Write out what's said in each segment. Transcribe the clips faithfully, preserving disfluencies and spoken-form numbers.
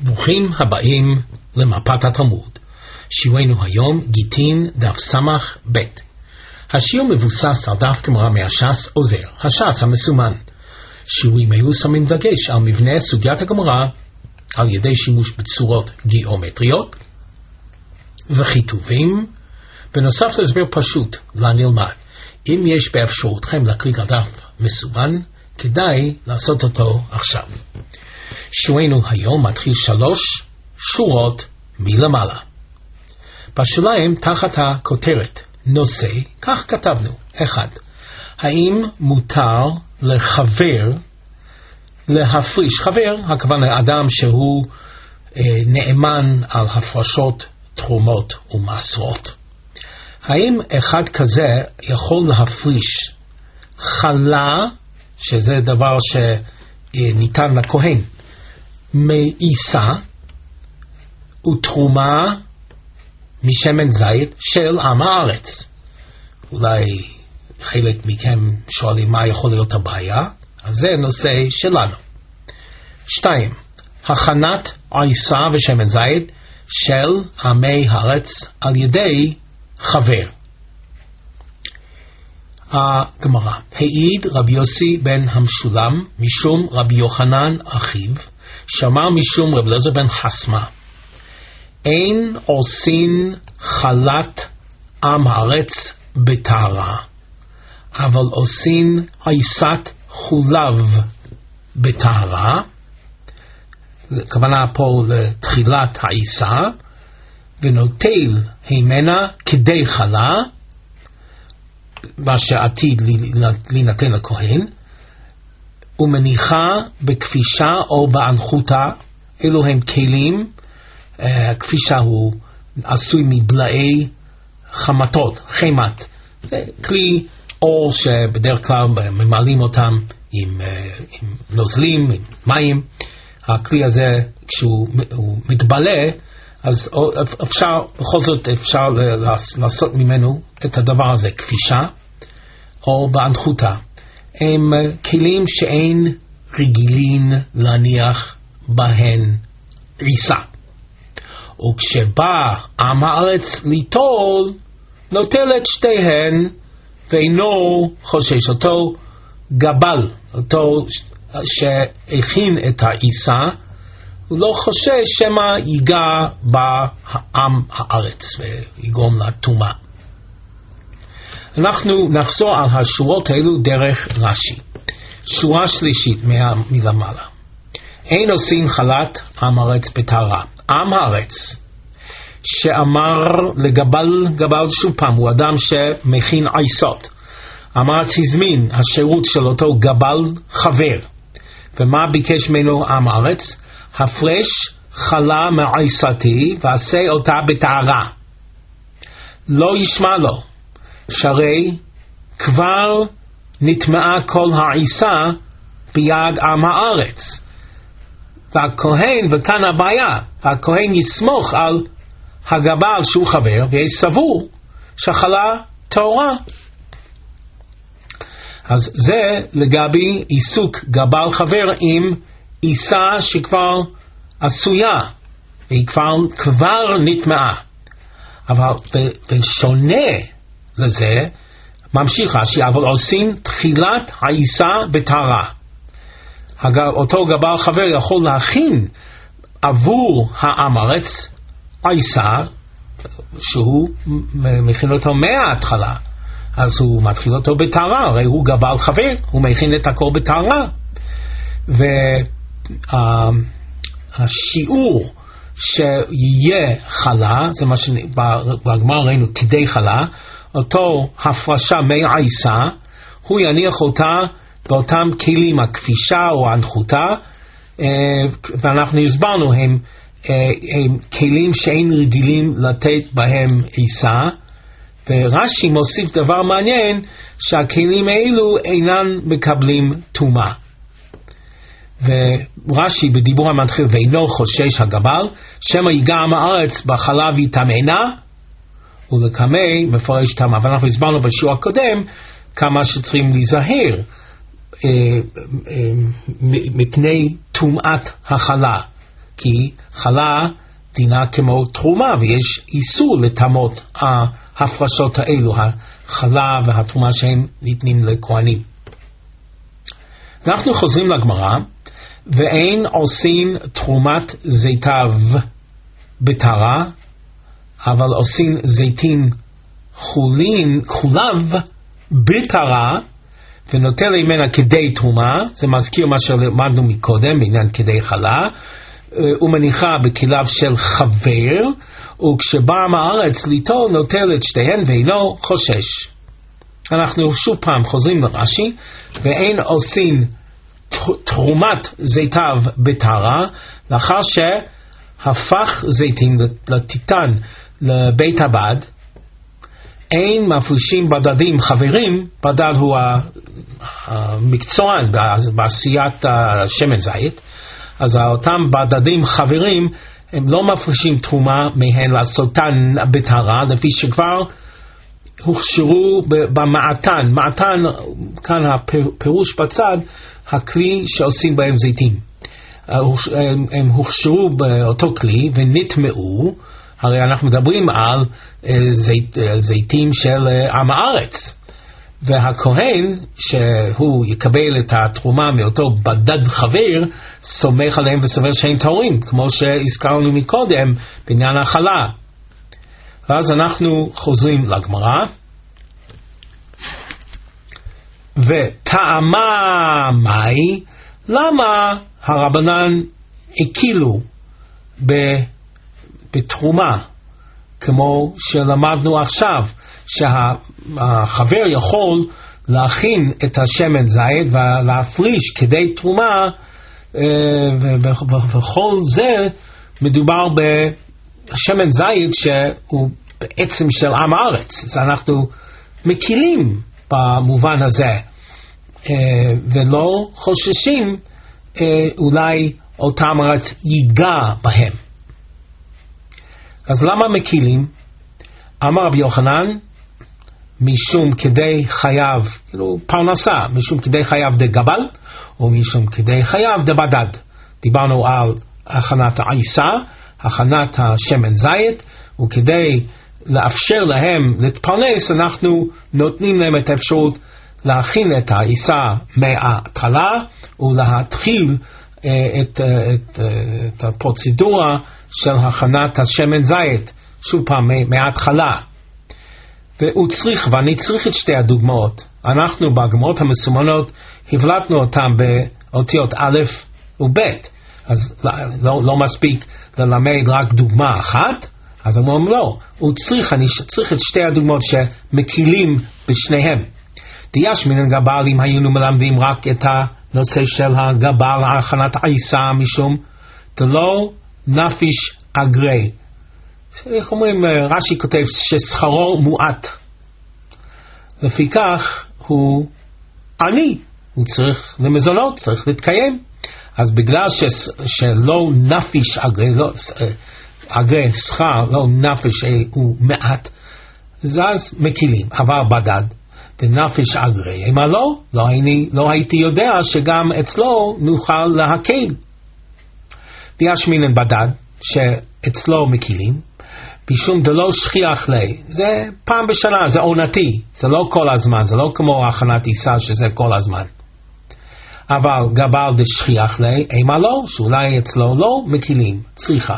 ברוכים הבאים למפת התלמוד. שיעורנו היום גיטין דף סמך ב'. השיעור מבוסס על דף גמרא מהש"ס עוזר, הש"ס המסומן. שיעורים אלו שמים דגש על מבנה סוגיית הגמרא על ידי שימוש בצורות גיאומטריות וכיתובים, בנוסף להסבר פשוט לנלמד. אם יש באפשרותכם להקליק על דף מסומן, כדאי לעשות אותו עכשיו. שיעורנו היום מתחיל שלוש שורות מלמעלה. בשוליים תחת הכותרת נושא, כך כתבנו: אחד, האם מותר לחבר להפריש? חבר, הכוונה אדם שהוא אה, נאמן על הפרשות תרומות ומעשרות. האם אחד כזה יכול להפריש חלה, שזה דבר שניתן לכהן, מעיסה, ותרומה משמן זית של עם הארץ? אולי חלק מכם שואלים מה יכול להיות הבעיה, אז זה נושא שלנו. שתיים, הכנת עיסה ושמן זית של עמי הארץ על ידי חבר. הגמרא: העיד רבי יוסי בן המשולם משום רבי יוחנן אחיו, שמע משום רבי אלעזר בן חסמה, אין עושים חלת עם הארץ בטהרה, אבל עושים עיסת חולב בטהרה. הכוונה פה לתחילת העיסה, ונוטל הימנה כדי חלה, מה שעתיד להינתן לכהן, ומניחה בכבישה או באנחותה. אלו הם כלים. כבישה הוא עשוי מבלעי חמתות, חמת. זה כלי אור שבדרך כלל ממלאים אותם עם, עם נוזלים, עם מים. הכלי הזה כשהוא מתבלה, אז אפשר, בכל זאת אפשר לעשות ממנו את הדבר הזה, כבישה או באנחותה. הם כלים שאין רגילים להניח בהן עיסה. וכשבא עם הארץ ליטול, נוטל את שתיהן, ואינו חושש. אותו גבל, אותו שהכין את העיסה, הוא לא חושש שמה ייגע בעם הארץ ויגרום לטומאה. אנחנו נחזור על השורות האלו דרך רש"י. שורה שלישית מלמעלה: אין עושים חלת עם הארץ בטהרה. עם הארץ שאמר לגבל, גבל שוב פעם, הוא אדם שמכין עיסות. אמר תזמין השירות של אותו גבל חבר, ומה ביקש ממנו עם הארץ? הפרש חלה מעיסתי ועשה אותה בטהרה. לא ישמע לו, שהרי כבר נטמעה כל העיסה ביד עם הארץ. והכהן, וכאן הבעיה, הכהן יסמוך על הגבל שהוא חבר ויהיה סבור שהחלה טהורה. אז זה לגבי עיסוק גבל חבר עם עיסה שכבר עשויה, והיא כבר, כבר נטמעה. אבל בשונה לזה, ממשיך רש"י, אבל עושים תחילת העיסה בטהרה. אותו גבל חבר יכול להכין עבור העם הארץ עיסה שהוא מכין אותו מההתחלה, אז הוא מתחיל אותו בטהרה, הרי הוא גבל חבר, הוא מכין את הכל בטהרה. והשיעור שיהיה חלה, זה מה שבגמרא ראינו כדי חלה, אותו הפרשה מעיסה, הוא יניח אותה באותם כלים, הכבישה או האנחותה, ואנחנו הסברנו, הם, הם כלים שאין רגילים לתת בהם עיסה. ורש"י מוסיף דבר מעניין, שהכלים האלו אינם מקבלים טומאה. ורש"י בדיבור המתחיל, ואינו חושש הגבל שמא ייגע עם הארץ בחלה ויטמאנה, ולקמא מפרש טמאה. ואנחנו הסברנו בשיעור הקודם כמה שצריכים להיזהר מפני טומאת החלה. כי חלה דינה כמו תרומה, ויש איסור לטמות ההפרשות האלו, החלה והתרומה שהם ניתנים לכהנים. אנחנו חוזרים לגמרא, ואין עושים תרומת זיתיו בטהרה, אבל עושים זיתים חולין, חוליו בטהרה, ונוטל ממנה כדי תרומה. זה מזכיר מה שלמדנו מקודם בעניין כדי חלה, ומניחה בכליו של חבר, וכשבא מהארץ ליטול נוטל את שתיהן ואינו חושש. אנחנו שוב פעם חוזרים לרש"י, ואין עושים תרומת זיתיו בטהרה, לאחר שהפך זיתים לטיטן לבית הבד, אין מפרישים בדדים חברים. בדד הוא המקצוען בעשיית שמן זית, אז אותם בדדים חברים הם לא מפרישים תרומה מהן לעשותן בטהרה, לפי שכבר הוכשרו במעתן. מעתן, כאן הפירוש בצד, הכלי שעושים בהם זיתים. הם הוכשרו באותו כלי ונטמעו. הרי אנחנו מדברים על זית, זיתים של עם הארץ, והכהן שהוא יקבל את התרומה מאותו בדד חבר סומך עליהם וסובר שהם טהורים, כמו שהזכרנו מקודם בעניין החלה. ואז אנחנו חוזרים לגמרא, וטעמה מאי, למה הרבנן הקילו בתרומה, כמו שלמדנו עכשיו, שהחבר יכול להכין את השמן זית ולהפריש כדי תרומה, ובכל זה מדובר בשמן זית שהוא בעצם של עם הארץ. אז אנחנו מקילים במובן הזה, ולא חוששים אולי אותם ארץ ייגע בהם. אז למה מקילים? אמר רבי יוחנן, משום כדי חייב, כאילו פרנסה, משום כדי חייב דגבל, או משום כדי חייב דבדד. דיברנו על הכנת העיסה, הכנת השמן זית, וכדי לאפשר להם להתפרנס, אנחנו נותנים להם את האפשרות להכין את העיסה מההתחלה, ולהתחיל את, את, את הפרוצדורה של הכנת השמן זית, שוב פעם מההתחלה. והוא צריך, ואני צריך את שתי הדוגמאות. אנחנו בגמרות המסומנות הבלטנו אותם באותיות א' וב', אז לא, לא מספיק ללמד רק דוגמה אחת, אז אומרים לא, הוא צריך, אני צריך את שתי הדוגמאות שמקילים בשניהם. דיש מן הגבל, אם היינו מלמדים רק את הנושא של הגבל, הכנת העיסה, משום דלא נפיש אגרי. איך אומרים, רש"י כותב ששכרו מועט, לפי כך הוא עני, הוא צריך למזונות, צריך להתקיים. אז בגלל ש, שלא נפיש אגרי, לא, אגרי שכר, לא נפיש הוא מעט, אז מקילים. אבל בדד ונפיש אגרי, אם לא, לא, הייתי, לא הייתי יודע שגם אצלו נוכל להקל. ויש מינן בדד שאצלו מקילים, משום דלא שכיח לי, זה פעם בשנה, זה עונתי, זה לא כל הזמן, זה לא כמו הכנת עיסה שזה כל הזמן. אבל גבל דשכיח לי, אימה לא, שאולי אצלו לא מקילים, צריכה.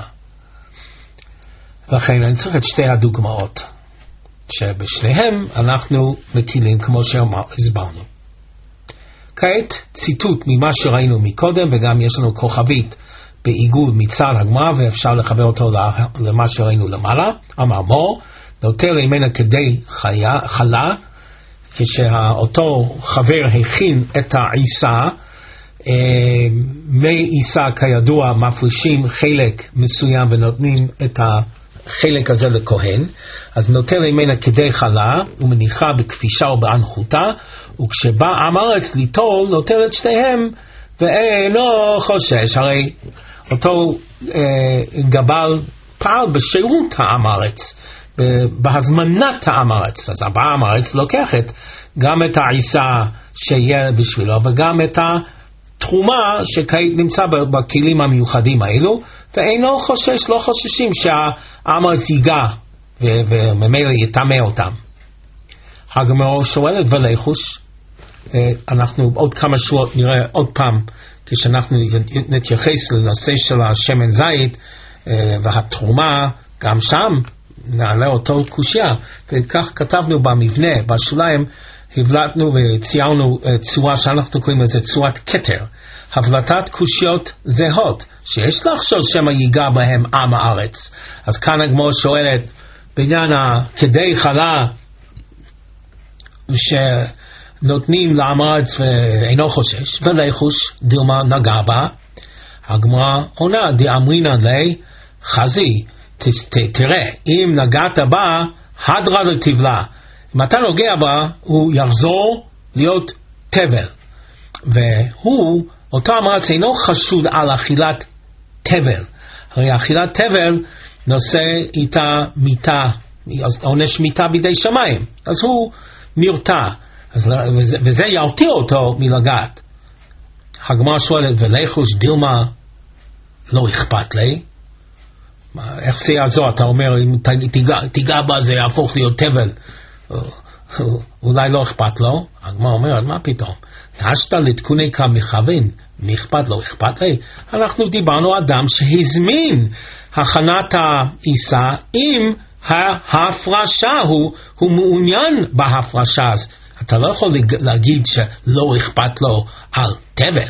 לכן אני צריך את שתי הדוגמאות, שבשניהם אנחנו מקילים כמו שהסברנו. כעת ציטוט ממה שראינו מקודם, וגם יש לנו כוכבית בעיגול מצד הגמרא, ואפשר לחבר אותו למה שראינו למעלה. אמר מור, נוטל ממנה כדי חיה, חלה, כשאותו חבר הכין את העיסה, מי עיסה כידוע מפרישים חלק מסוים ונותנים את החלק הזה לכהן, אז נוטל ממנה כדי חלה ומניחה בכפישה או באנחותה, וכשבא עם הארץ ליטול נוטל את שתיהם ואינו חושש. הרי אותו אה, גבל פעל בשירות העם הארץ, בהזמנת העם הארץ. אז העם הארץ לוקחת גם את העיסה שיהיה בשבילו וגם את תרומה שכעת נמצא בכלים המיוחדים האלו, ואינו חושש, לא חוששים שהעם הארץ ייגע וממילא יטמא אותם. הגמרא שואלת ולחוש, אנחנו עוד כמה שבועות נראה עוד פעם, כשאנחנו נתייחס לנושא של השמן זית והתרומה, גם שם נעלה אותו קושיה, וכך כתבנו במבנה, בשוליים, הבלטנו וציירנו צורה שאנחנו קוראים לזה צורת כתר, הבלטת קושיות זהות, שיש לחשוב שמא ייגע בהם עם הארץ. אז כאן הגמרא שואלת, בעניין כדי חלה, שנותנים לעם הארץ ואינו חושש, ולחוש דילמה נגע בה, הגמרא עונה, דאמרינן לי, חזי, תראה, אם נגעת בה, הדרה לתבלה. אם אתה נוגע בה, הוא יחזור להיות תבל. והוא, אותו המרץ אינו חשוד על אכילת תבל. הרי אכילת תבל נושא איתה מיתה, עונש מיתה בידי שמיים. אז הוא נרתע. אז, וזה, וזה ירתיע אותו מלגעת. הגמרא שואלת, ולחוש דילמה לא אכפת לי. איך זה יעזור? אתה אומר, אם תיגע, תיגע בה זה יהפוך להיות תבל. אולי לא אכפת לו. הגמרא אומרת, מה פתאום? השתה לתקוני כמכוון, מי אכפת לו? אכפת לי? אנחנו דיברנו אדם שהזמין הכנת העיסה עם ההפרשה, הוא, הוא מעוניין בהפרשה. אז אתה לא יכול להגיד שלא אכפת לו על תבל.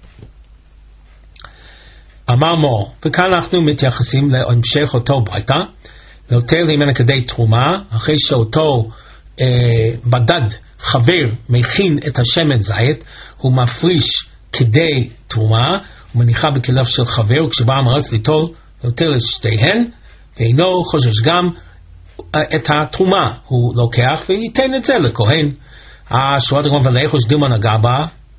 אמר מור, וכאן אנחנו מתייחסים להמשך אותו ביתה, נוטל ממנה כדי תרומה, אחרי שאותו אה, בדד חבר מכין את השמן זית, הוא מפריש כדי תרומה, הוא מניחה בכליו של חבר, וכשבא המרץ ליטול, נוטל את שתיהן, ואינו חושש גם את התרומה, הוא לוקח וייתן את זה לכהן. השורת הגמרא ולחוש דילמה נגע בה,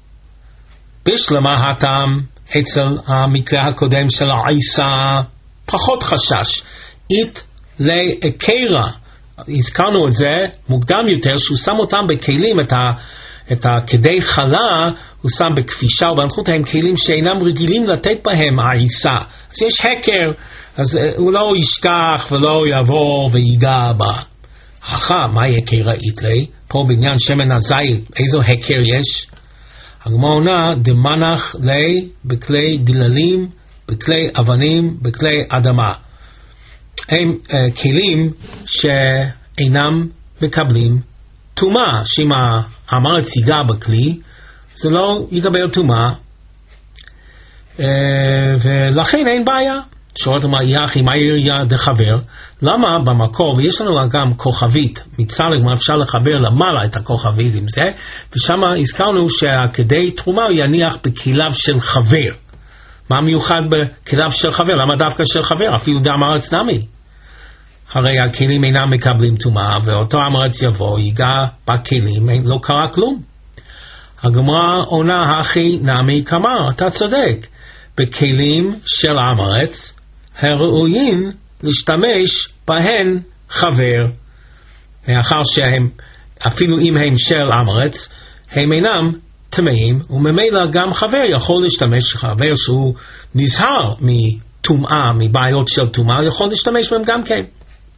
בשלמה הטעם, אצל המקרה הקודם של העיסה פחות חשש, אית להקרה, הזכרנו את זה מוקדם יותר, שהוא שם אותם בכלים, את, ה, את הכדי חלה הוא שם בכפישה, ובנחות הם כלים שאינם רגילים לתת בהם העיסה, אז יש הקר, אז הוא לא ישכח ולא יבוא ויגע בה. אחר, מה יקרה איתלי? פה בעניין שמן הזית, איזו הקר יש? הגמרא עונה, דמנח לי בכלי דללים, בכלי אבנים, בכלי אדמה. הם uh, כלים שאינם מקבלים טומאה, שאם המרץ ייגע בכלי, זה לא יקבל טומאה, uh, ולכן אין בעיה. שואלת מה יחי, מה יריה דחבר? למה במקור, ויש לנו גם כוכבית, מצד לגמרי אפשר לחבר למעלה את הכוכבית עם זה, ושם הזכרנו שכדי תרומה הוא יניח בכליו של חבר. מה מיוחד בכליו של חבר? למה דווקא של חבר? אפילו דם ארץ נמי. הרי הכלים אינם מקבלים טומאה, ואותו המרץ יבוא, ייגע בכלים, לא קרה כלום. הגמרא עונה הכי נמי כמר, אתה צודק. בכלים של המרץ, הראויים להשתמש בהן חבר, מאחר שהם, אפילו אם הם של המרץ, הם אינם טמאים, וממילא גם חבר יכול להשתמש, חבר שהוא נזהר מטומאה, מבעיות של טומאה, יכול להשתמש בהם גם כן.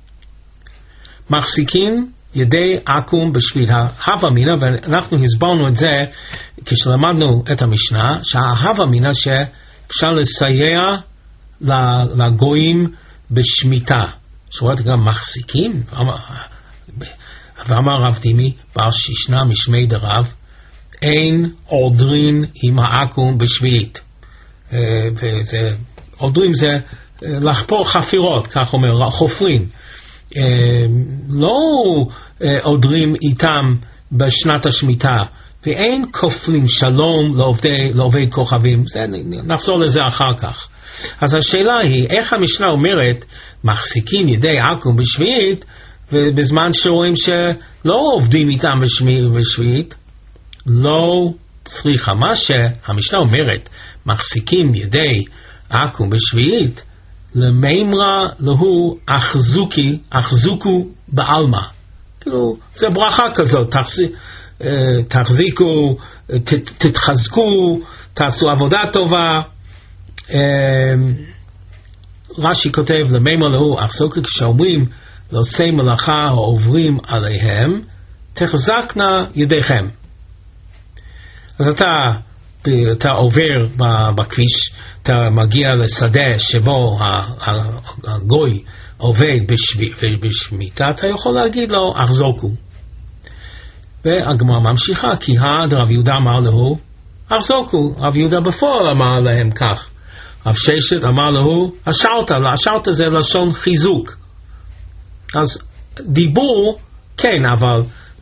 מחזיקים ידי עקום בשביל ההווה מינה, ואנחנו הסברנו את זה כשלמדנו את המשנה, שההווה מינה שאפשר לסייע לגויים בשמיטה. שורת גם מחזיקים, ואמר רב דימי, בר שישנה משמי דרב, אין עודרין עם העקום בשביעית. וזה, עודרים זה לחפור חפירות, כך אומר, חופרים. לא עודרים איתם בשנת השמיטה, ואין כופלים שלום לעובדי, לעובדי כוכבים. זה, נחזור לזה אחר כך. אז השאלה היא, איך המשנה אומרת, מחזיקים ידי עקום בשביעית, ובזמן שרואים שלא עובדים איתם בשביעית, לא צריכה. מה שהמשנה אומרת, מחזיקים ידי עקום בשביעית, למימרה להו אחזוקי, אחזוקו בעלמה. כאילו, זה ברכה כזאת, תחזיקו, תתחזקו, תעשו עבודה טובה. רש"י כותב למימר להוא, אך זו כשאומרים לעושי מלאכה העוברים עליהם, תחזקנה ידיכם. אז אתה, אתה עובר בכביש, אתה מגיע לשדה שבו הגוי עובד בשמיטה, אתה יכול להגיד לו, אחזוקו. והגמרא ממשיכה, כי עד רב יהודה אמר לו, אחזוקו. רב יהודה בפועל אמר להם כך. רב ששת אמר לו, השארת, השארת זה לשון חיזוק. אז דיבור, כן, אבל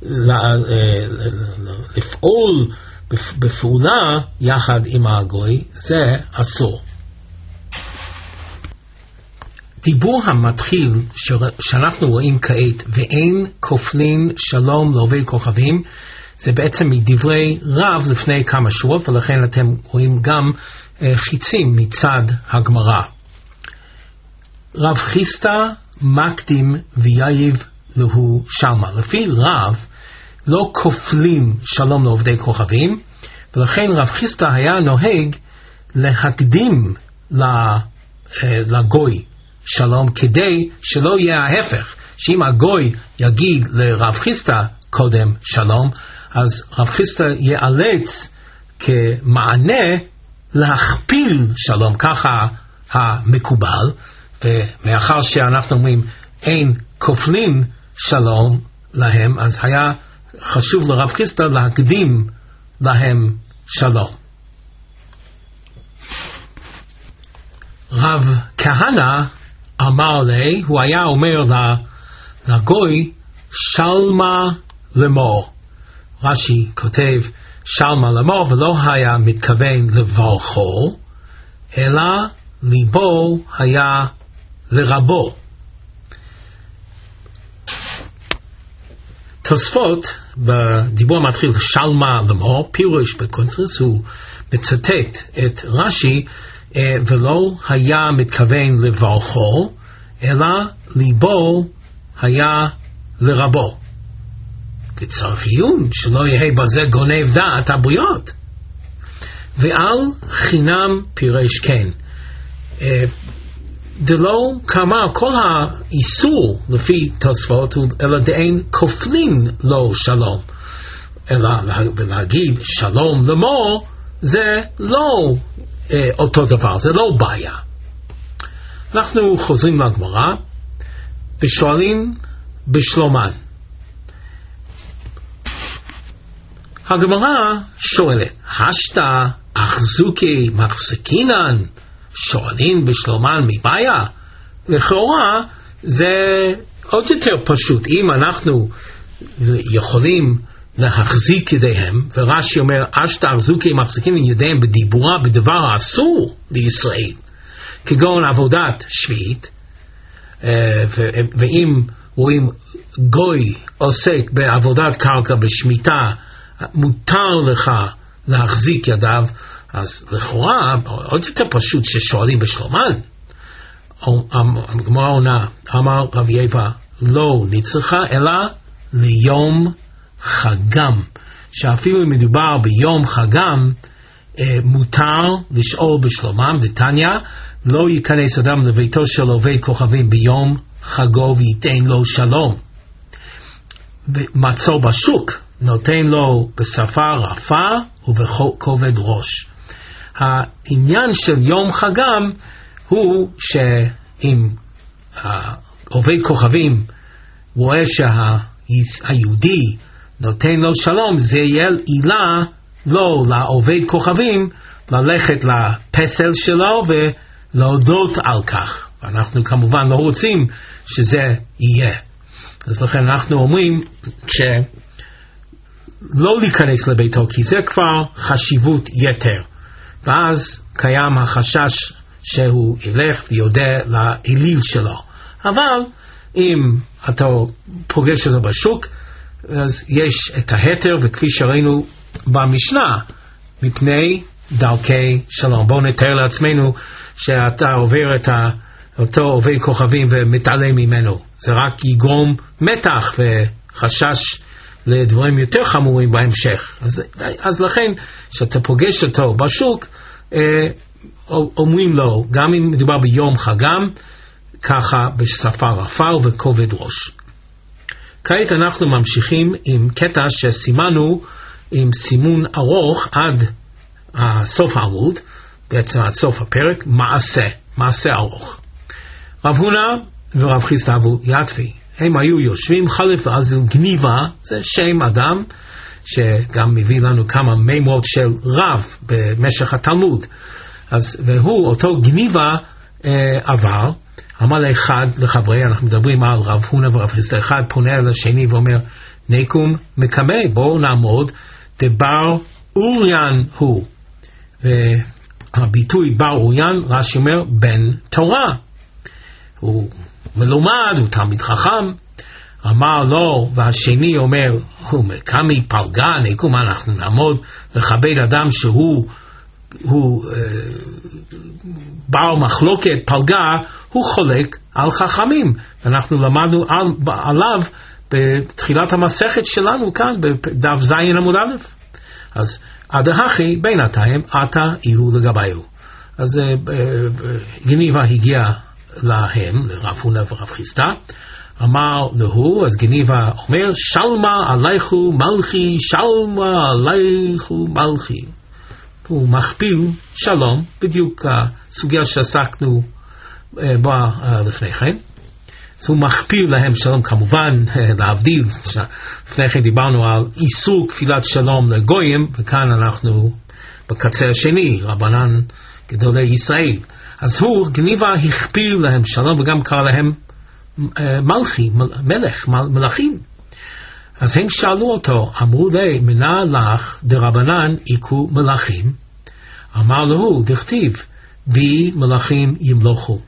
לפעול בפעולה יחד עם הגוי, זה אסור. דיבור המתחיל שאנחנו רואים כעת, ואין כופלין שלום לעובי כוכבים, זה בעצם מדברי רב לפני כמה שבועות, ולכן אתם רואים גם חיצים מצד הגמרא. רב חיסטה מקדים ויייב להו שלמה. לפי רב לא כופלים שלום לעובדי כוכבים, ולכן רב חיסטה היה נוהג להקדים לגוי שלום, כדי שלא יהיה ההפך, שאם הגוי יגיד לרב חיסטה קודם שלום, אז רב חיסטה ייאלץ כמענה להכפיל שלום, ככה המקובל. ומאחר שאנחנו אומרים אין כופלים שלום להם, אז היה חשוב לרב חיסטה להקדים להם שלום. רב כהנא אמר לי, הוא היה אומר לגוי שלמה לאמור. רש"י כותב שלמה לאמור, ולא היה מתכוון לברכו, אלא ליבו היה לרבו. תוספות בדיבור המתחיל שלמה לאמור, פירוש בקונטרס, הוא מצטט את רש"י, ולא היה מתכוון לברכו, אלא ליבו היה לרבו. לצורך עיון, שלא יהיה בזה גונב דעת הבריות. ועל חינם פירש כן. דלא כמה כל האיסור לפי תוספות, אלא דאין כופלין לו שלום. אלא להגיד שלום לאמור, זה לא אה, אותו דבר, זה לא בעיה. אנחנו חוזרים לגמרא ושואלים בשלומן. הגמרא שואלת, השתא אחזוקי מחזקינן, שואלים בשלומן מבעיה? לכאורה זה עוד יותר פשוט. אם אנחנו יכולים להחזיק ידיהם, ורש"י אומר, אשתא אחזוקי מחזקינן ידיהם בדיבורה בדבר האסור לישראל, כגון עבודת שביעית, ואם רואים גוי עוסק בעבודת קרקע בשמיטה, מותר לך להחזיק ידיו, אז לכאורה עוד יותר פשוט ששואלים בשלומן. הגמרא עונה, אמר רב יבא, לא נצרכה אלא ליום חגם, שאפילו אם מדובר ביום חגם, מותר לשאול בשלומם. דתניא, לא ייכנס אדם לביתו של עובד כוכבים ביום חגו וייתן לו שלום. מצור בשוק נותן לו בשפה רפה ובכובד ראש. העניין של יום חגם הוא שאם עובד כוכבים רואה שהיהודי נותן לו שלום, זה יהיה עילה לא לעובד כוכבים ללכת לפסל שלו ולהודות על כך. אנחנו כמובן לא רוצים שזה יהיה. אז לכן אנחנו אומרים שלא להיכנס לביתו, כי זה כבר חשיבות יתר. ואז קיים החשש שהוא ילך ויודע לאליל שלו. אבל אם אתה פוגש אותו בשוק, אז יש את ההתר, וכפי שראינו במשנה, מפני דרכי שלום. בואו נתאר לעצמנו שאתה עובר את אותו עובד כוכבים ומתעלם ממנו. זה רק יגרום מתח וחשש לדברים יותר חמורים בהמשך. אז, אז לכן, כשאתה פוגש אותו בשוק, אה, אומרים לו, גם אם מדובר ביום חגם, ככה בשפה רפה וכובד ראש. כעת אנחנו ממשיכים עם קטע שסימנו עם סימון ארוך עד סוף העמוד, בעצם עד סוף הפרק, מעשה, מעשה ארוך. רב הונא ורב חיסדא אבו יתבי, הם היו יושבים חלף ועזל גניבה, זה שם אדם שגם מביא לנו כמה מימות של רב במשך התלמוד. אז והוא, אותו גניבה אה, עבר, אמר לאחד לחברי, אנחנו מדברים על רב הונא ורב חיסדא, אחד פונה לשני ואומר, נקום מקמא, בואו נעמוד, דבר אוריין הוא. והביטוי בר אוריין, רש"י אומר, בן תורה. הוא מלומד, הוא תלמיד חכם. אמר לו, והשני אומר, הוא מקמי פלגה, נקום, אנחנו נעמוד לכבד אדם שהוא הוא אה, בר מחלוקת, פלגה, הוא חולק על חכמים. אנחנו למדנו על, עליו בתחילת המסכת שלנו כאן, בדף זין עמוד א'. אז עד ההכי בינתיים עתה יהיו לגביו. אז אה, אה, גניבה הגיע להם, לרב הונא ורב חיסדא, אמר לו, אז גניבה אומר, שלמה עליכו מלכי, שלמה עליכו מלכי. הוא מכפיל שלום, בדיוק הסוגיה שעסקנו בה לפני כן. אז הוא מכפיל להם שלום, כמובן להבדיל, לפני כן דיברנו על איסור כפילת שלום לגויים, וכאן אנחנו בקצה השני, רבנן גדולי ישראל. אז הוא, גניבה, הכפיל להם שלום, וגם קרא להם מלכי, מלך, מלכים. אז הם שאלו אותו, אמרו לי, מנה לך דרבנן איקו מלכים? אמר לו, דכתיב, בי מלכים ימלוכו.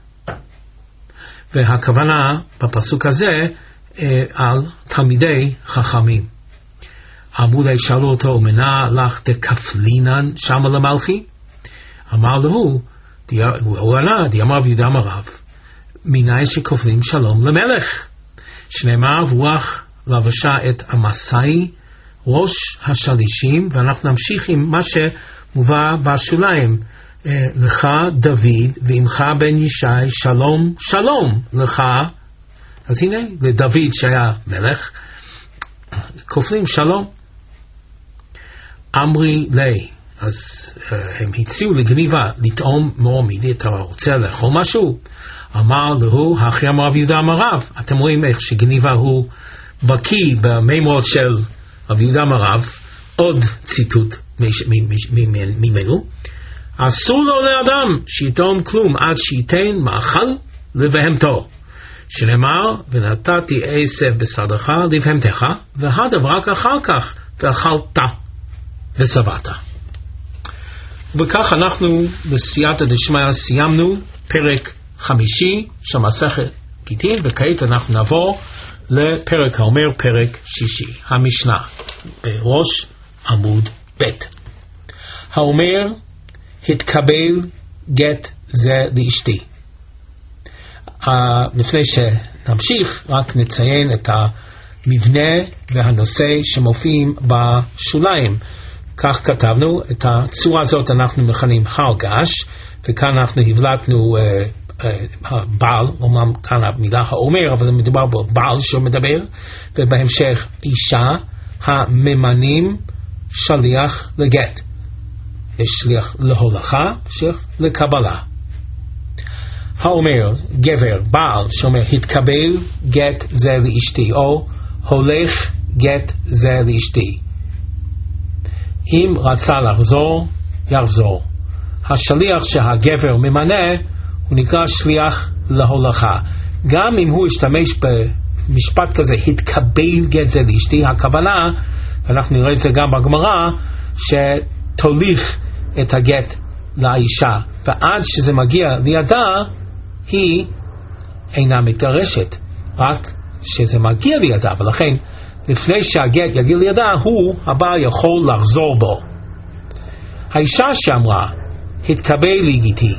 והכוונה בפסוק הזה אה, על תלמידי חכמים. אמרו לי, שאלו אותו, מנה לך דקפלינן שמה למלכי? אמר לו, הוא ענה, דיאמר ויודע מרב, מיני שכופלים שלום למלך. שנאמר, רוח לבשה את המסאי, ראש השלישים, ואנחנו נמשיך עם מה שמובא בשוליים. לך דוד ועמך בן ישי, שלום שלום לך. אז הנה, לדוד שהיה מלך, כופלים שלום. אמרי לי, אז הם הציעו לגניבה לטעום מאור מידי, אתה רוצה לאכול משהו? אמר לו, הכי אמר רב יהודה מרב. אתם רואים איך שגניבה הוא בקי במימות של רב יהודה מרב. עוד ציטוט ממנו. אסור לו לאדם שיתום כלום עד שייתן מאכל לבהמתו, שנאמר, ונתתי עשב בשדך לבהמתך, והדב רק אחר כך ואכלת ושבעת. וכך אנחנו בסייעתא דשמיא סיימנו פרק חמישי של מסכת גיטין, וכעת אנחנו נעבור לפרק האומר, פרק שישי, המשנה בראש עמוד ב'. האומר, התקבל גט זה לאשתי. Uh, לפני שנמשיך, רק נציין את המבנה והנושא שמופיעים בשוליים. כך כתבנו, את הצורה הזאת אנחנו מכנים הרגש, וכאן אנחנו הבלטנו uh, uh, בעל, אומנם כאן המילה האומר, אבל מדובר בו בעל שמדבר, ובהמשך אישה הממנים שליח לגט. יש שליח להולכה, שליח לקבלה. האומר, גבר, בעל, שאומר, התקבל גט זה לאשתי, או הולך גט זה לאשתי. אם רצה לחזור, יחזור. השליח שהגבר ממנה, הוא נקרא שליח להולכה. גם אם הוא ישתמש במשפט כזה, התקבל גט זה לאשתי, הכוונה, אנחנו נראה את זה גם בגמרא, שתוליך את הגט לאישה, ועד שזה מגיע לידה, היא אינה מתגרשת, רק שזה מגיע לידה, ולכן לפני שהגט יגיע לידה, הוא הבא יכול לחזור בו. האישה שאמרה, התקבל לי גיטי,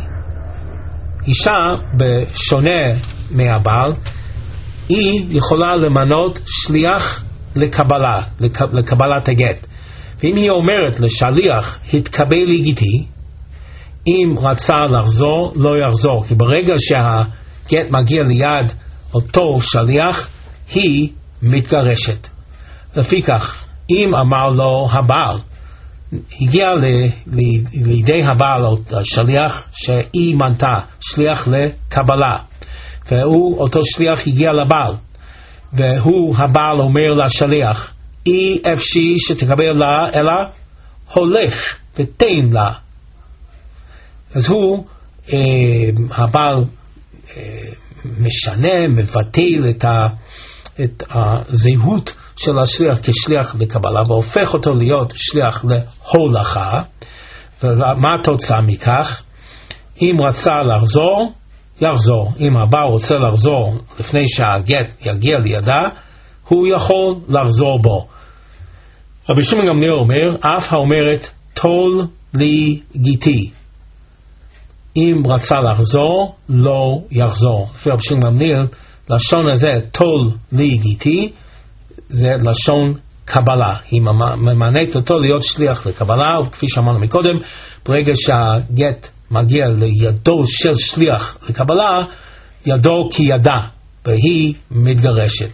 אישה בשונה מהבעל, היא יכולה למנות שליח לקבלה, לקבלת הגט. ואם היא אומרת לשליח, התקבל לגיטי, אם רצה לחזור, לא יחזור. כי ברגע שהגט מגיע ליד אותו שליח, היא מתגרשת. לפיכך, אם אמר לו הבעל, הגיע ל, ל, לידי הבעל או השליח שהיא מנתה, שליח לקבלה, והוא, אותו שליח הגיע לבעל, והוא הבעל אומר לשליח, אי אפשי שתקבל לה, אלא הולך ותן לה. אז הוא, אה, הבעל אה, משנה, מבטל את, ה, את הזהות של השליח כשליח לקבלה, והופך אותו להיות שליח להולכה. ומה התוצאה מכך? אם רצה לחזור, יחזור. אם הבעל רוצה לחזור לפני שהגט יגיע לידה, הוא יכול לחזור בו. רבי שמעון גמליאל אומר, אף האומרת תול לי גיטי, אם רצה לחזור, לא יחזור. לפי רבי שמעון גמליאל, לשון הזה תול לי גיטי, זה לשון קבלה. היא ממנת אותו להיות שליח לקבלה, וכפי שאמרנו מקודם, ברגע שהגט מגיע לידו של שליח לקבלה, ידו כידה, והיא מתגרשת.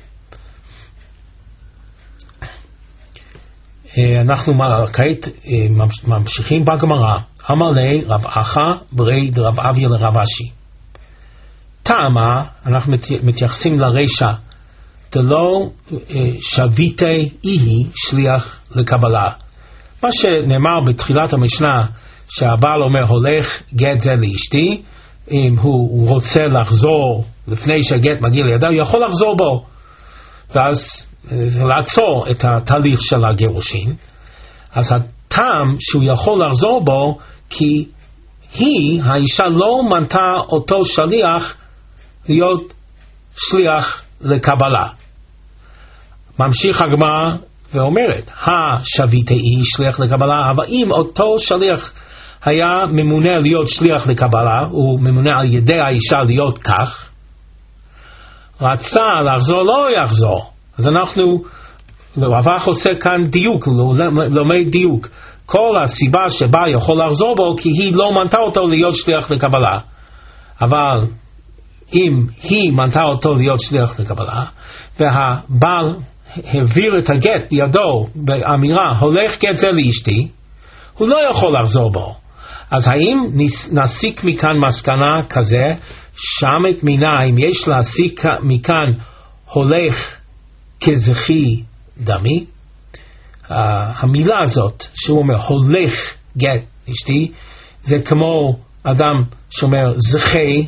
אנחנו כעת ממשיכים בגמרא. אמר לי רב אחא ברי דרב אביה לרב אשי. טעמה, אנחנו מתייחסים לרשע, דלא שביתי איהי שליח לקבלה. מה שנאמר בתחילת המשנה, שהבעל אומר הולך גט זה לאשתי, אם הוא רוצה לחזור לפני שהגט מגיע לידה, הוא יכול לחזור בו, ואז לעצור את התהליך של הגירושין. אז הטעם שהוא יכול לחזור בו, כי היא, האישה, לא מנתה אותו שליח להיות שליח לקבלה. ממשיך הגמרא ואומרת, השביתי שליח לקבלה, אבל אם אותו שליח היה ממונה להיות שליח לקבלה, הוא ממונה על ידי האישה להיות כך, רצה לחזור, לא יחזור. אז אנחנו, רבח עושה כאן דיוק, לומד דיוק. כל הסיבה שבה יכול לחזור בו, כי היא לא מנתה אותו להיות שליח לקבלה. אבל אם היא מנתה אותו להיות שליח לקבלה, והבעל העביר את הגט בידו באמירה, הולך גט זה לאשתי, הוא לא יכול לחזור בו. אז האם נסיק מכאן מסקנה כזה, שם את מינה, אם יש להסיק מכאן הולך כזכי דמי? Uh, המילה הזאת שהוא אומר הולך גט אשתי, זה כמו אדם שאומר זכי.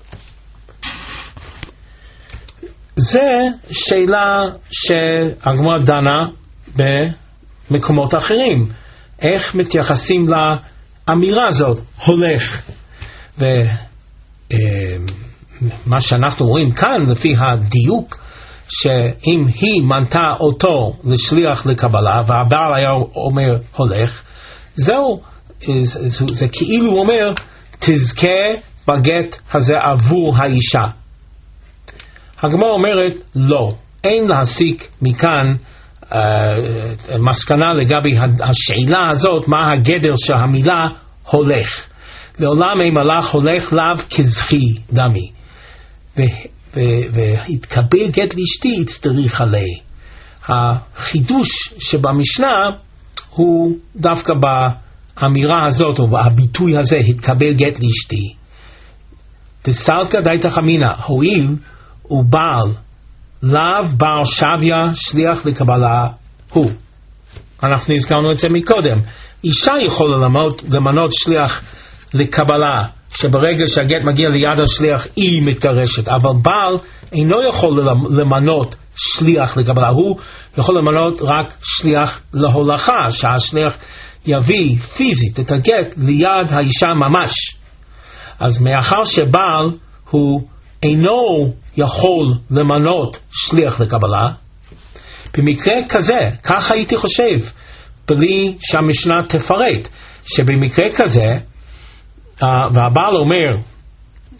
זה שאלה שהגמרא דנה במקומות אחרים, איך מתייחסים לאמירה הזאת הולך. ומה שאנחנו רואים כאן לפי הדיוק, שאם היא מנתה אותו לשליח לקבלה והבעל היה אומר הולך, זהו, זה, זה כאילו אומר תזכה בגט הזה עבור האישה. הגמרא אומרת לא, אין להסיק מכאן uh, מסקנה לגבי השאלה הזאת, מה הגדר של המילה הולך. לעולם אין מלאך הולך לאו כזכי דמי, ו והתקבל גט לאשתי הצטריך עלי. החידוש שבמשנה הוא דווקא באמירה הזאת, או בביטוי הזה, התקבל גט לאשתי. דסלקא דייתא אמינא, הואיל ובעל לאו בעל שביה שליח לקבלה הוא. אנחנו הזכרנו את זה מקודם. אישה יכולה למנות, למנות שליח לקבלה, שברגע שהגט מגיע ליד השליח היא מתגרשת, אבל בעל אינו יכול למנות שליח לקבלה, הוא יכול למנות רק שליח להולכה, שהשליח יביא פיזית את הגט ליד האישה ממש. אז מאחר שבעל הוא אינו יכול למנות שליח לקבלה, במקרה כזה, כך הייתי חושב, בלי שהמשנה תפרט, שבמקרה כזה, Uh, והבעל אומר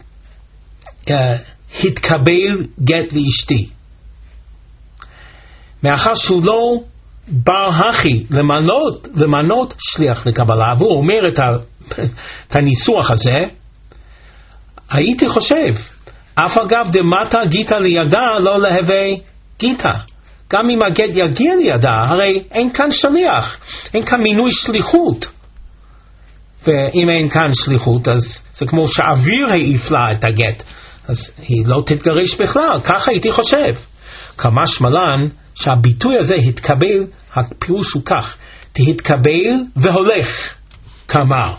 uh, התקבל גט לאשתי, מאחר שהוא לא בר הכי למנות, למנות שליח לקבלה, והוא אומר את, ה, את הניסוח הזה, הייתי חושב, אף אגב דמטה גיטה לידה לא להווה גיטה. גם אם הגט יגיע לידה, הרי אין כאן שליח, אין כאן מינוי שליחות. ואם אין כאן שליחות, אז זה כמו שהאוויר העיף לה את הגט, אז היא לא תתגרש בכלל, ככה הייתי חושב. כמה שמלן שהביטוי הזה התקבל, הפירוש הוא כך, תתקבל והולך, כמה.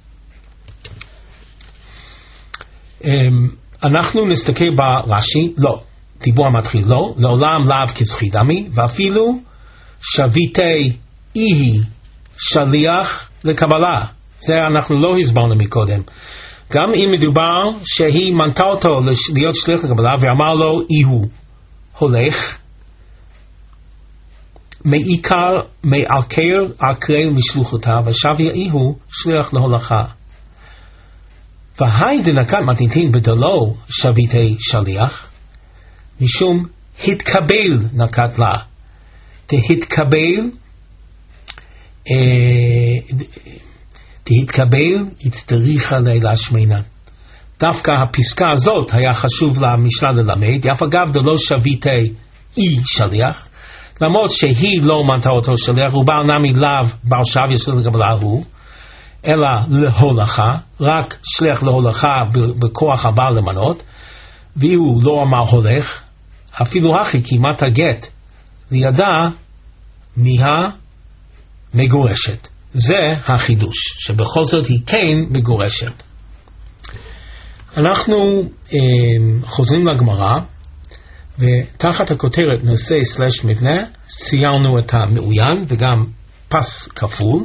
אנחנו נסתכל ברש"י, לא, דיבור המתחיל לא, לעולם לאו כזכי דמי, ואפילו שביתי איהי שליח לקבלה. זה אנחנו לא הסברנו מקודם. גם אם מדובר שהיא מנתה אותו להיות שליח לקבלה ואמר לו איהו הולך, מעיקר מעקר עקרי לשלוחותיו ושב יאיהו שליח להולכה. והי דנקת מתניתין בדלו שביתי שליח, משום התקבל נקת לה. תתקבל תתקבל הצטריכה לילה שמינן. דווקא הפסקה הזאת היה חשוב למשנה ללמד, יף אגב דלו שביתי אי שליח, למרות שהיא לא מנתה אותו שליח, הוא בעל נמי לאו בעל שב יסוד לקבלה הוא, אלא להולכה, רק שליח להולכה בכוח הבעל למנות, והוא לא אמר הולך, אפילו הכי כמעט הגט לידה מהמגורשת. זה החידוש, שבכל זאת היא כן מגורשת. אנחנו אה, חוזרים לגמרא, ותחת הכותרת נושא סלש מבנה, ציירנו את המעוין וגם פס כפול,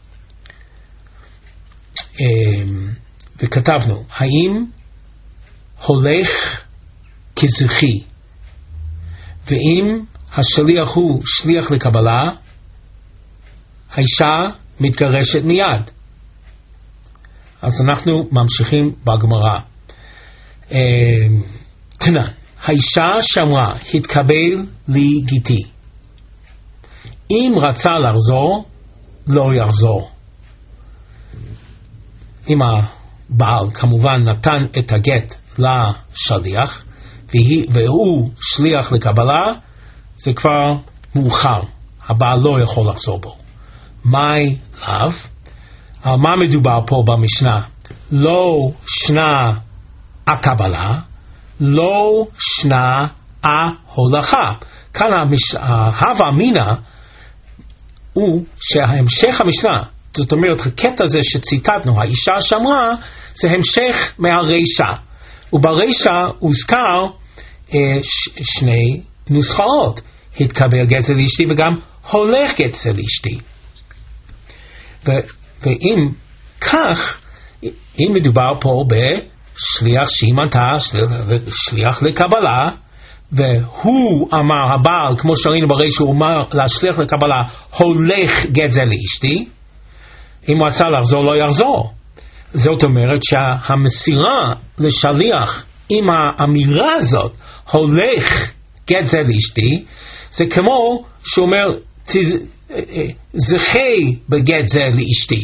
אה, וכתבנו, האם הולך כזכי, ואם השליח הוא שליח לקבלה, האישה מתגרשת מיד. אז אנחנו ממשיכים בגמרא. תנן, האישה שאמרה התקבל לי גיטי, אם רצה לחזור לא יחזור. אם הבעל כמובן נתן את הגט לשליח והוא שליח לקבלה, זה כבר מאוחר, הבעל לא יכול לחזור בו. מי לאו? על מה מדובר פה במשנה? לא שנה הקבלה, לא שנה ההולכה. כאן ההווה אמינה הוא שההמשך המשנה, זאת אומרת הקטע הזה שציטטנו, האישה שאמרה, זה המשך מהרישה, וברישה הוזכר אה, ש- שני נוסחאות, התקבל גט זה לאשתי וגם הולך גט זה לאשתי. ו- ואם כך, אם מדובר פה בשליח שימנתה, שליח, שליח לקבלה, והוא אמר, הבעל, כמו שראינו ברי שהוא אמר להשליח לקבלה, הולך גט זה לאשתי, אם הוא רצה לחזור לא יחזור. זאת אומרת שהמסירה לשליח עם האמירה הזאת, הולך גט זה לאשתי, זה כמו שהוא אומר, זכי בגט זה לאשתי.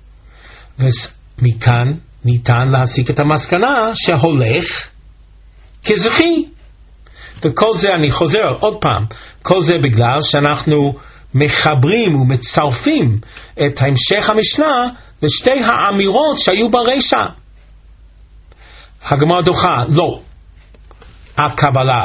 ומכאן ניתן להסיק את המסקנה שהולך כזכי. וכל זה, אני חוזר עוד פעם, כל זה בגלל שאנחנו מחברים ומצרפים את המשך המשנה לשתי האמירות שהיו ברשע. הגמרא דוחה, לא. הקבלה,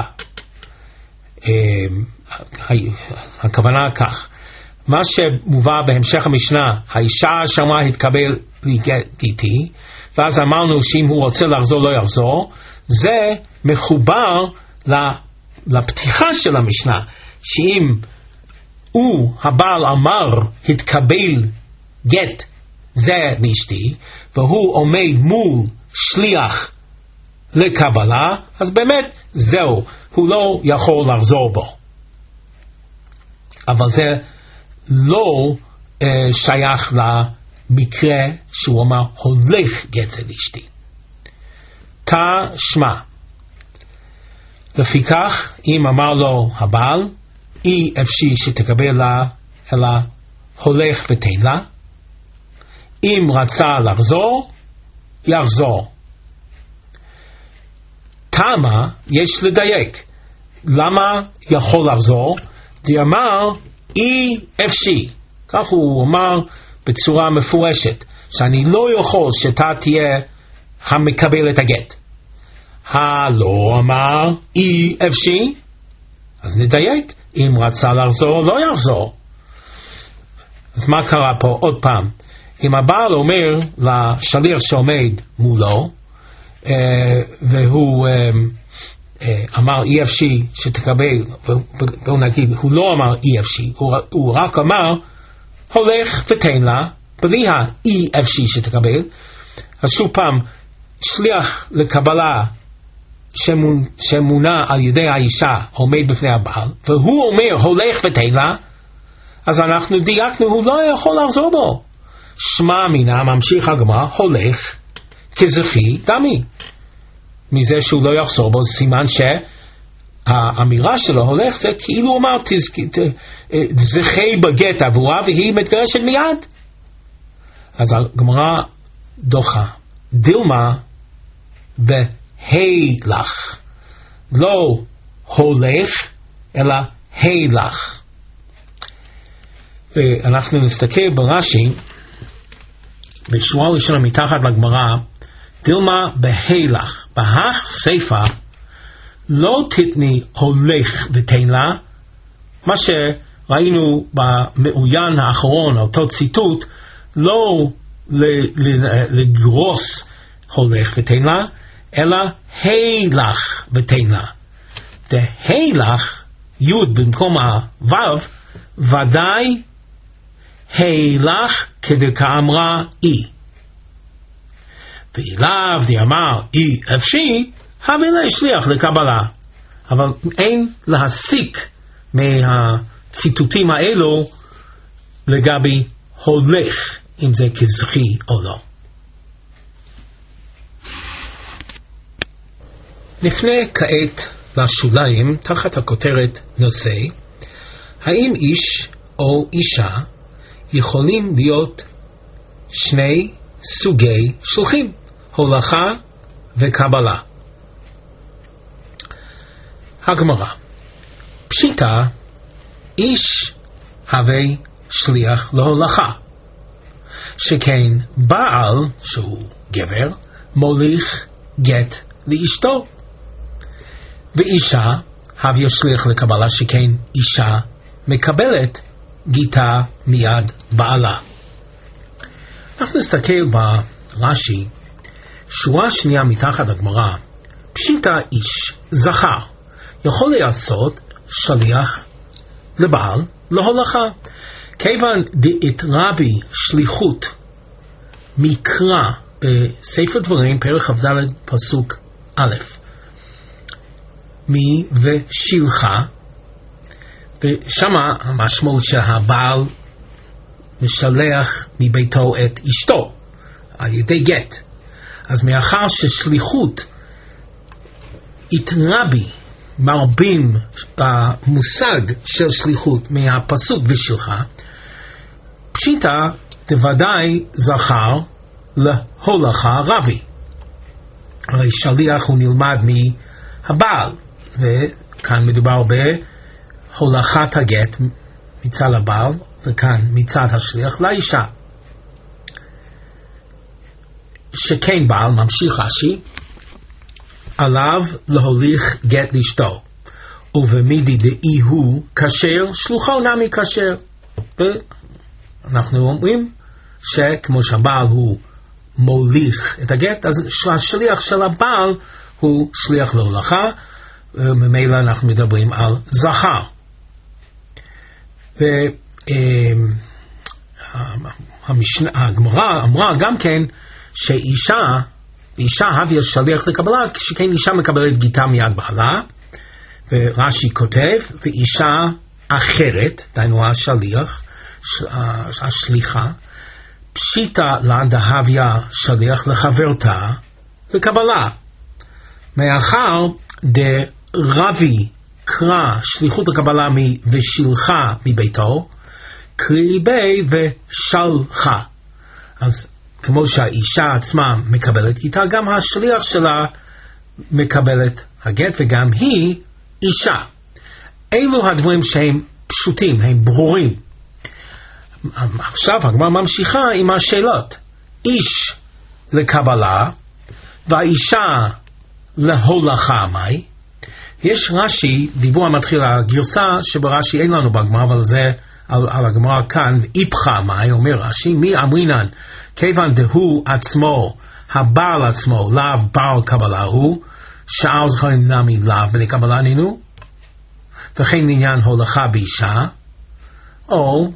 הכוונה כך, מה שמובא בהמשך המשנה, האישה שאמרה התקבל גיטי, ואז אמרנו שאם הוא רוצה לחזור לא יחזור, זה מחובר לפתיחה של המשנה, שאם הוא הבעל אמר התקבל גט זה לאשתי, והוא עומד מול שליח לקבלה, אז באמת זהו, הוא לא יכול לחזור בו. אבל זה לא uh, שייך למקרה שהוא אמר הולך גט זה לאשתי. תשמע, לפיכך אם אמר לו הבעל אי אפשי שתקבל לה, אלא הולך ותן לה. אם רצה לחזור, יחזור. תמה יש לדייק. למה יכול לחזור? דאמר אי אפשי. כך הוא אמר בצורה מפורשת, שאני לא יכול שאתה תהיה המקבל את הגט. הלא אמר אי אפשי, אז נדייק. אם רצה לחזור, לא יחזור. אז מה קרה פה? עוד פעם, אם הבעל אומר לשליח שעומד מולו, והוא אמר אי אפשי שתקבל, בואו נגיד, הוא לא אמר אי אפשי, הוא רק אמר הולך ותן לה, בלי האי אפשי שתקבל. אז שוב פעם, שליח לקבלה שמונה על ידי האישה עומד בפני הבעל, והוא אומר הולך ותן לה, אז אנחנו דייקנו, הוא לא יכול לחזור בו. שמע מינה, ממשיך הגמרא, הולך כזכי דמי. מזה שהוא לא יחזור בו, סימן שהאמירה שלו הולך זה כאילו אמר זכי בגט עבורה והיא מתגרשת מיד. אז הגמרא דוחה, דילמה בהילך, לא הולך אלא הילך. אנחנו נסתכל ברש"י בשורה ראשונה מתחת לגמרא, דילמה בהילך, בהך סיפה לא תתני הולך ותן לה, מה שראינו במעוין האחרון, אותו ציטוט, לא לגרוס הולך ותן לה, אלא הילך ותן לה. דהילך, יוד במקום הוו, ודאי הילך כדקאמרה אי. ואליו דאמר אי אפשי, הביא לשליח לקבלה. אבל אין להסיק מהציטוטים האלו לגבי הולך, אם זה כזכי או לא. נפנה כעת לשוליים תחת הכותרת נושא. האם איש או אישה יכולים להיות שני סוגי שלוחים, הולכה וקבלה? הגמרא, פשיטה, איש הווה שליח להולכה, שכן בעל שהוא גבר מוליך גט לאשתו, ואישה הווה שליח לקבלה, שכן אישה מקבלת גיטה מיד בעלה. אנחנו נסתכל ברש"י, שורה שנייה מתחת הגמרא, פשיטה איש זכר יכול לעשות שליח לבעל להולכה, כיוון דאת רבי שליחות מקרא בספר דברים פרק כ"ד פסוק א', מי ושילחה, ושמה המשמעות שהבעל משלח מביתו את אשתו על ידי גט. אז מאחר ששליחות התרבי, מרבים במושג של שליחות מהפסוק ושילחה, פשיטה דוודאי זכר להולכה רבי. הרי שליח הוא נלמד מהבעל, וכאן מדובר בהולכת הגט מצד הבעל, וכאן מצד השליח לאישה. שכן בעל, ממשיך רש"י, עליו להוליך גט לאשתו, ובמידי דאי הוא כשר, שלוחו נמי כשר. ואנחנו אומרים שכמו שהבעל הוא מוליך את הגט, אז השליח של הבעל הוא שליח להולכה, וממילא אנחנו מדברים על זכר. והגמרא אמרה גם כן שאישה, אישה הוויה שליח לקבלה, שכן אישה מקבלת גיטה מיד בעלה, ורש"י כותב, ואישה אחרת, דהיינו השליח, השליחה, פשיטה לה דהוויה שליח לחברתה לקבלה. מאחר דרבי קרא שליחות לקבלה ושילחה מביתו, קרי בי ושלחה. אז כמו שהאישה עצמה מקבלת איתה, גם השליח שלה מקבלת הגט, וגם היא אישה. אלו הדברים שהם פשוטים, הם ברורים. עכשיו הגמרא ממשיכה עם השאלות. איש לקבלה והאישה להולכה מהי? יש רש"י, דיבור המתחיל, הגרסה שברש"י אין לנו בגמרא, אבל זה על, על הגמרא כאן, איפכה מהי, אומר רש"י, מי אמרינן, כיוון דהו עצמו, הבעל עצמו, לאו בעל קבלה הוא, שאר זכרים נמי לאו בני קבלה נינו, וכן עניין הולכה באישה, או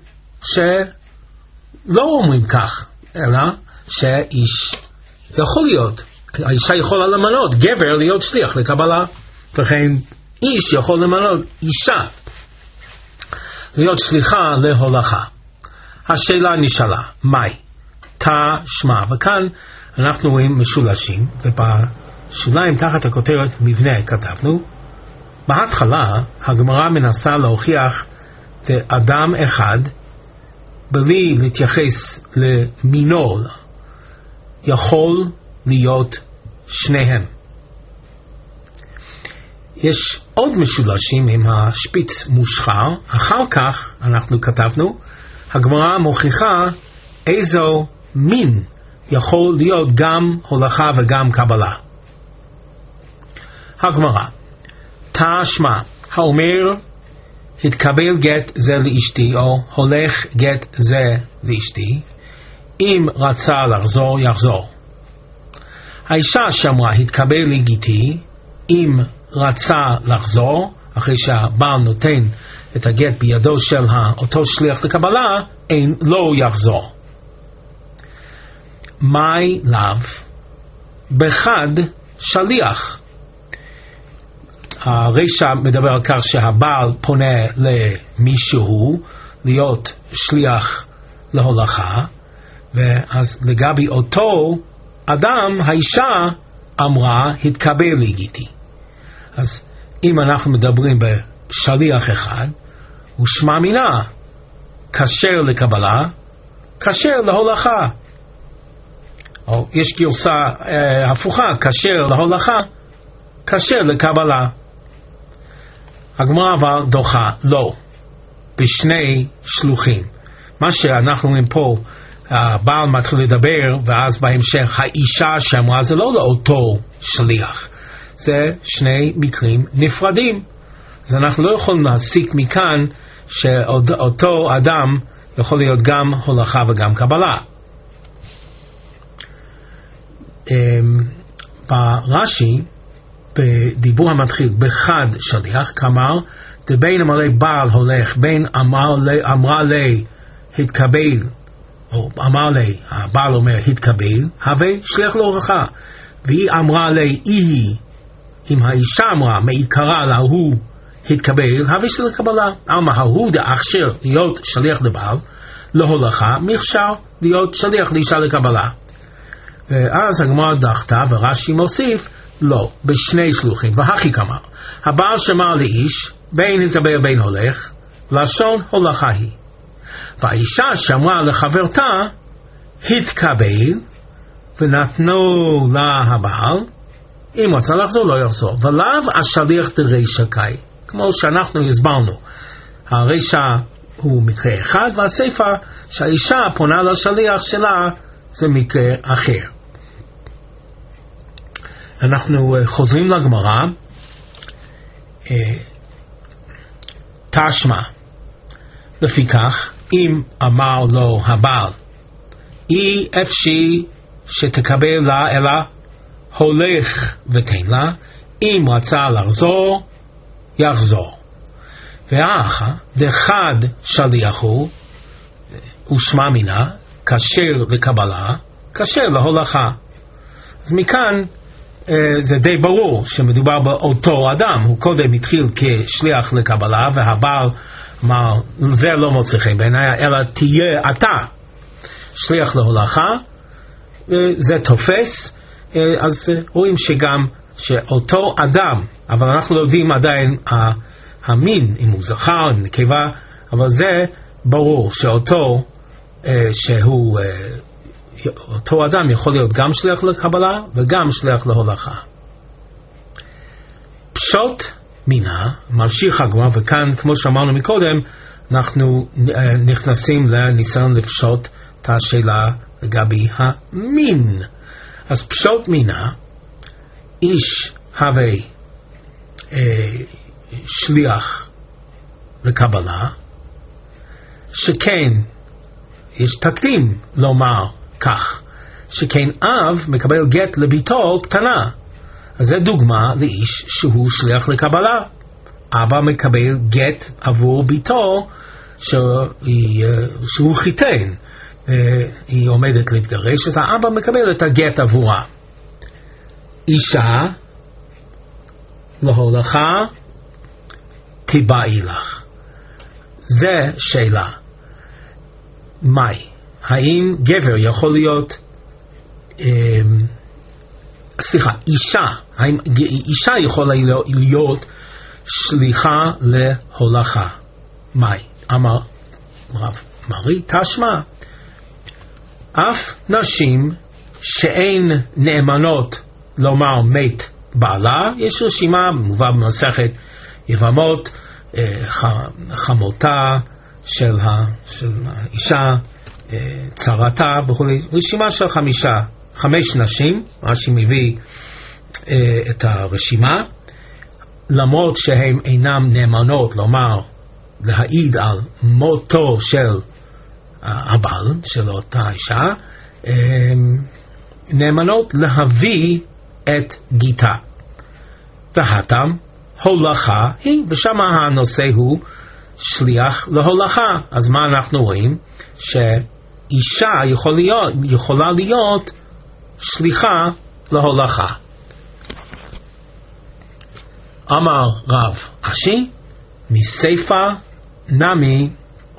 שלא אומרים כך, אלא שאיש יכול להיות, האישה יכולה למנות גבר להיות שליח לקבלה, וכן איש יכול למנות אישה להיות שליחה להולכה. השאלה נשאלה, מהי? תשמע, וכאן אנחנו רואים משולשים, ובשוליים תחת הכותרת מבנה כתבנו, בהתחלה הגמרא מנסה להוכיח אדם אחד בלי להתייחס למינו יכול להיות שניהם. יש עוד משולשים עם השפיץ מושחר, אחר כך אנחנו כתבנו, הגמרא מוכיחה איזו מין יכול להיות גם הולכה וגם קבלה. הגמרא, תשמע, האומר התקבל גט זה לאשתי, או הולך גט זה לאשתי, אם רצה לחזור יחזור. האישה שאמרה התקבל לי גיתי, אם רצה לחזור, אחרי שהבעל נותן את הגט בידו של אותו שליח לקבלה, אין לא יחזור. מאי לאו? בחד שליח. הרשע מדבר על כך שהבעל פונה למישהו להיות שליח להולכה, ואז לגבי אותו אדם האישה אמרה התקבל לי גיתי. אז אם אנחנו מדברים בשליח אחד, הוא שמע מינה כשר לקבלה, כשר להולכה. או יש גרסה אה, הפוכה, כשר להולכה, כשר לקבלה. הגמרא אבל דוחה, לא, בשני שלוחים. מה שאנחנו רואים פה, הבעל מתחיל לדבר, ואז בהמשך האישה שאמרה, זה לא לאותו שליח, זה שני מקרים נפרדים. אז אנחנו לא יכולים להסיק מכאן שאותו אדם יכול להיות גם הולכה וגם קבלה. ברש"י, בדיבור המתחיל בחד שליח, כלומר דבין אמר לי בעל הולך, בין אמר לי, אמרה לי התקבל, או אמר לי הבעל אומר התקבל, הווה שליח להולכה. והיא אמרה לי היא, אם האישה אמרה מעיקרה לה הוא התקבל, הווה שליח לקבלה. אמר ההוא דאכשיר להיות שליח לבעל להולכה, מכשר להיות שליח לאישה לקבלה. ואז הגמרא דחתה, ורש"י מוסיף לא, בשני שלוחים. והכי כמר, הבעל שמר לאיש, בין התקבל בין הולך, לשון הולכה היא. והאישה שמרה לחברתה, התקבל, ונתנו לה הבעל, אם רצה לחזור לא יחזור. ולאו השליח דרישא קאי, כמו שאנחנו הסברנו, הרשע הוא מקרה אחד, והסיפא שהאישה פונה לשליח שלה, זה מקרה אחר. אנחנו חוזרים לגמרא, תשמע, לפיכך, אם אמר לו הבעל, אי אפשי שתקבל לה, אלא הולך ותן לה, אם רצה לחזור, יחזור. ואחר, דחד שליח הוא, ושמע מינה, כשר לקבלה, כשר להולכה. אז מכאן זה די ברור שמדובר באותו אדם. הוא קודם התחיל כשליח לקבלה, והבעל אמר זה לא מוצא חן בעיניי, אלא תהיה אתה שליח להולכה, זה תופס. אז רואים שגם שאותו אדם, אבל אנחנו לא יודעים עדיין המין, אם הוא זכר, אם נקבה, אבל זה ברור שאותו אה, שהוא אה, אותו אדם יכול להיות גם שליח לקבלה וגם שליח להולכה. פשוט מינה, ממשיך הגמרא, וכאן כמו שאמרנו מקודם, אנחנו אה, נכנסים לניסיון לפשוט את השאלה לגבי המין. אז פשוט מינה, איש הווה אה, שליח לקבלה, שכן יש תקדים לומר כך, שכן אב מקבל גט לביתו קטנה. אז זה דוגמה לאיש שהוא שליח לקבלה. אבא מקבל גט עבור ביתו שהיא, שהוא חיתן, היא עומדת להתגרש, אז האבא מקבל את הגט עבורה. אישה להולכה תיבאי לך. זה שאלה. מהי? האם גבר יכול להיות אה, סליחה, אישה האם אישה יכולה להיות שליחה להולכה? מהי? אמר רב מרי תשמע, אף נשים שאין נאמנות לומר מת בעלה, יש רשימה מובא במסכת יבמות, חמותה של האישה, צרתה וכו', רשימה של חמישה, חמש נשים, רש"י מביא את הרשימה, למרות שהן אינם נאמנות לומר, להעיד על מותו של הבעל, של אותה אישה, נאמנות להביא את גיתה. והתם הולכה היא, ושם הנושא הוא שליח להולכה. אז מה אנחנו רואים? שאישה יכול להיות, יכולה להיות שליחה להולכה. אמר רב אשי, מסייפה נמי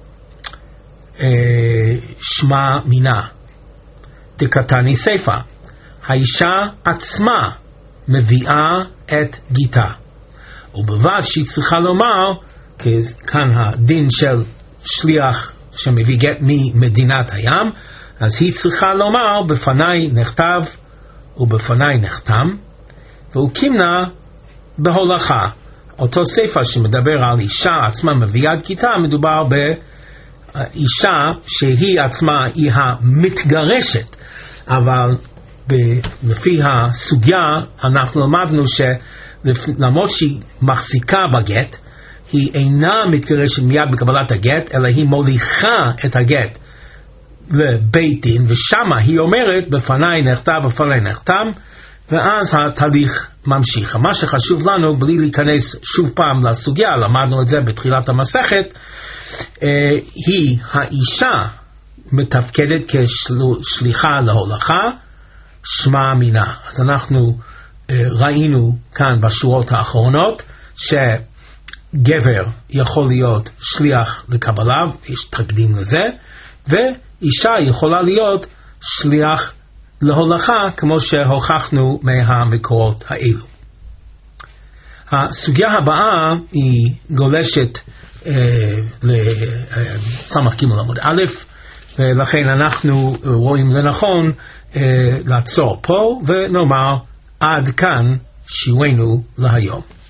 אה, שמה מינה דקתני סייפה, האישה עצמה מביאה את גיתה, ובלבד שהיא צריכה לומר, כאן הדין של שליח שמביא גט ממדינת הים, אז היא צריכה לומר בפניי נכתב ובפניי נחתם, והוא קימנה בהולכה. אותו ספר שמדבר על אישה עצמה מביאה את גיתה, מדובר באישה שהיא עצמה היא המתגרשת, אבל לפי הסוגיה אנחנו למדנו שלמרות שהיא מחזיקה בגט, היא אינה מתגרשת מיד בקבלת הגט, אלא היא מוליכה את הגט לבית דין, ושמה היא אומרת בפניי נכתב בפניי נחתם, ואז התהליך ממשיך. מה שחשוב לנו, בלי להיכנס שוב פעם לסוגיה, למדנו את זה בתחילת המסכת, היא האישה מתפקדת כשליחה להולכה, שמה מינה. אז אנחנו ראינו כאן בשורות האחרונות שגבר יכול להיות שליח לקבלה, יש תקדים לזה, ואישה יכולה להיות שליח להולכה, כמו שהוכחנו מהמקורות האלו. הסוגיה הבאה היא גולשת אה, לסמך ג' עמוד א', ולכן אנחנו רואים לנכון אה, לעצור פה ונאמר עד כאן שיעורנו להיום.